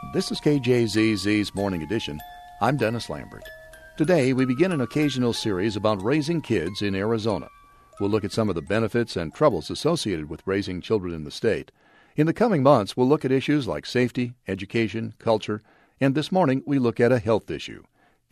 This is KJZZ's Morning Edition. I'm Dennis Lambert. Today, we begin an occasional series about raising kids in Arizona. We'll look at some of the benefits and troubles associated with raising children in the state. In the coming months, we'll look at issues like safety, education, culture, and this morning we look at a health issue.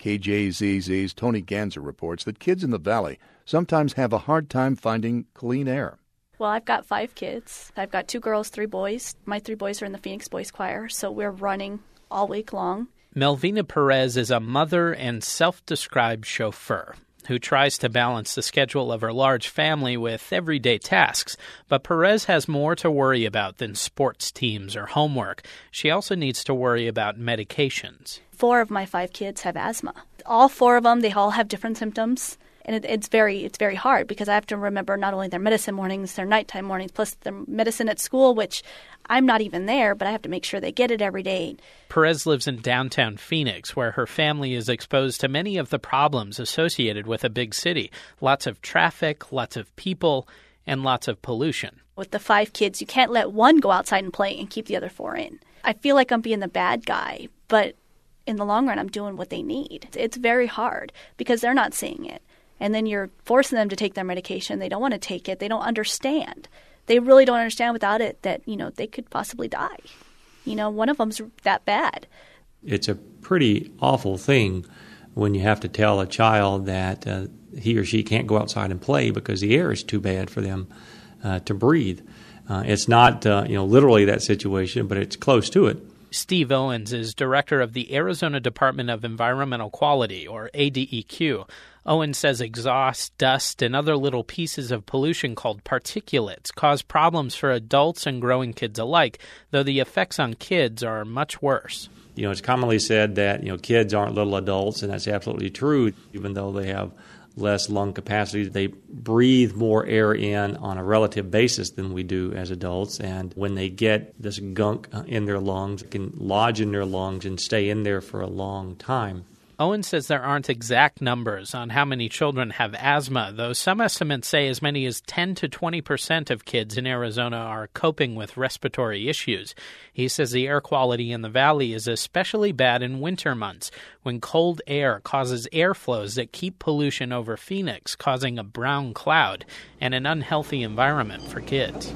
KJZZ's Tony Ganser reports that kids in the valley sometimes have a hard time finding clean air. Well, I've got 5 kids. I've got 2 girls, 3 boys. My 3 boys are in the Phoenix Boys Choir, so we're running all week long. Melvina Perez is a mother and self-described chauffeur who tries to balance the schedule of her large family with everyday tasks. But Perez has more to worry about than sports teams or homework. She also needs to worry about medications. 4 of my 5 kids have asthma. All 4 of them, they all have different symptoms. And it's very hard because I have to remember not only their medicine mornings, their nighttime mornings, plus their medicine at school, which I'm not even there, but I have to make sure they get it every day. Perez lives in downtown Phoenix, where her family is exposed to many of the problems associated with a big city. Lots of traffic, lots of people, and lots of pollution. With the 5 kids, you can't let one go outside and play and keep the other 4 in. I feel like I'm being the bad guy, but in the long run, I'm doing what they need. It's very hard because they're not seeing it. And then you're forcing them to take their medication. They don't want to take it. They don't understand. They really don't understand without it that, they could possibly die. One of them's that bad. It's a pretty awful thing when you have to tell a child that he or she can't go outside and play because the air is too bad for them to breathe. It's not, literally that situation, but it's close to it. Steve Owens is director of the Arizona Department of Environmental Quality, or ADEQ. Owens says exhaust, dust, and other little pieces of pollution called particulates cause problems for adults and growing kids alike, though the effects on kids are much worse. It's commonly said that, kids aren't little adults, and that's absolutely true. Even though they have less lung capacity, they breathe more air in on a relative basis than we do as adults. And when they get this gunk in their lungs, it can lodge in their lungs and stay in there for a long time. Owen says there aren't exact numbers on how many children have asthma, though some estimates say as many as 10 to 20% of kids in Arizona are coping with respiratory issues. He says the air quality in the valley is especially bad in winter months, when cold air causes airflows that keep pollution over Phoenix, causing a brown cloud and an unhealthy environment for kids.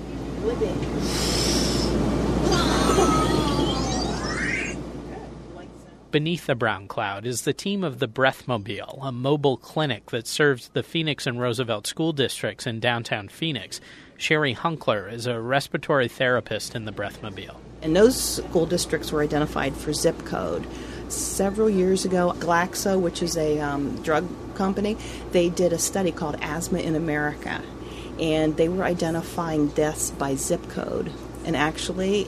Beneath the brown cloud is the team of the Breathmobile, a mobile clinic that serves the Phoenix and Roosevelt school districts in downtown Phoenix. Sherry Hunkler is a respiratory therapist in the Breathmobile. And those school districts were identified for zip code. Several years ago, Glaxo, which is a drug company, they did a study called Asthma in America, and they were identifying deaths by zip code. And actually,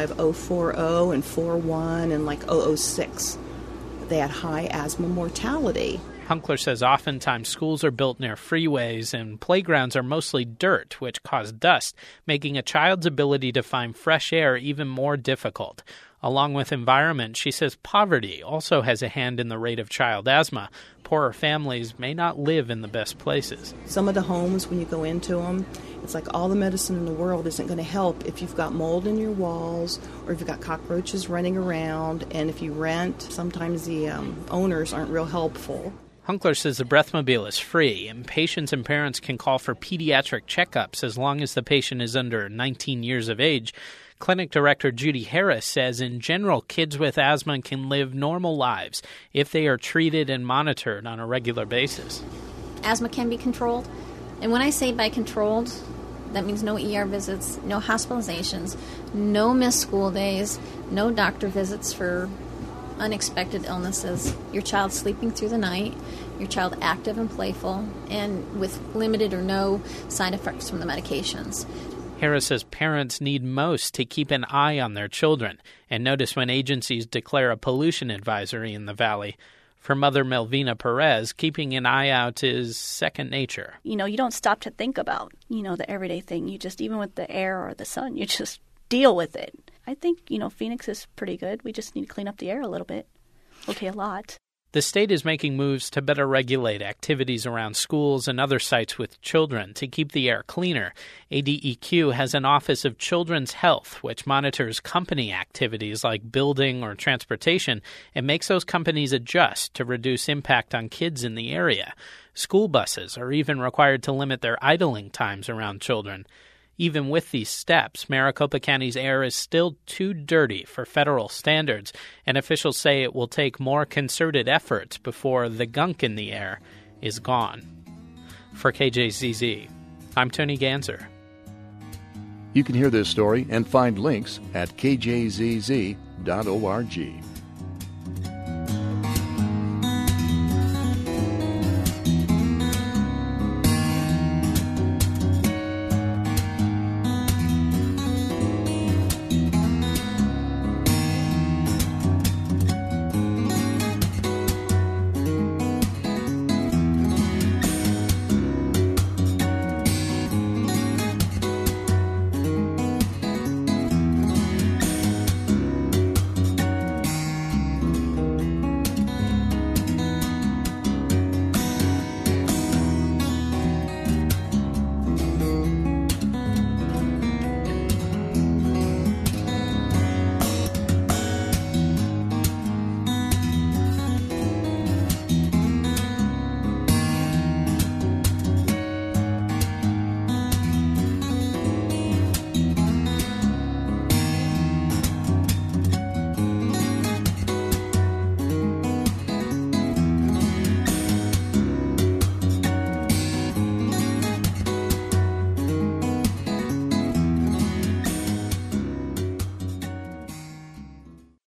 85040 and 41 and like 006, they had high asthma mortality. Hunkler says oftentimes schools are built near freeways and playgrounds are mostly dirt, which cause dust, making a child's ability to find fresh air even more difficult. Along with environment, she says poverty also has a hand in the rate of child asthma. Poorer families may not live in the best places. Some of the homes, when you go into them, it's like all the medicine in the world isn't going to help if you've got mold in your walls or if you've got cockroaches running around. And if you rent, sometimes the owners aren't real helpful. Hunkler says the Breathmobile is free, and patients and parents can call for pediatric checkups as long as the patient is under 19 years of age. Clinic Director Judy Harris says in general, kids with asthma can live normal lives if they are treated and monitored on a regular basis. Asthma can be controlled, and when I say by controlled, that means no ER visits, no hospitalizations, no missed school days, no doctor visits for unexpected illnesses, your child sleeping through the night, your child active and playful, and with limited or no side effects from the medications. Harris says parents need most to keep an eye on their children and notice when agencies declare a pollution advisory in the valley. For Mother Melvina Perez, keeping an eye out is second nature. You don't stop to think about, the everyday thing. You just, even with the air or the sun, you just deal with it. I think, Phoenix is pretty good. We just need to clean up the air a little bit. Okay, a lot. The state is making moves to better regulate activities around schools and other sites with children to keep the air cleaner. ADEQ has an Office of Children's Health, which monitors company activities like building or transportation and makes those companies adjust to reduce impact on kids in the area. School buses are even required to limit their idling times around children. Even with these steps, Maricopa County's air is still too dirty for federal standards, and officials say it will take more concerted efforts before the gunk in the air is gone. For KJZZ, I'm Tony Ganser. You can hear this story and find links at kjzz.org.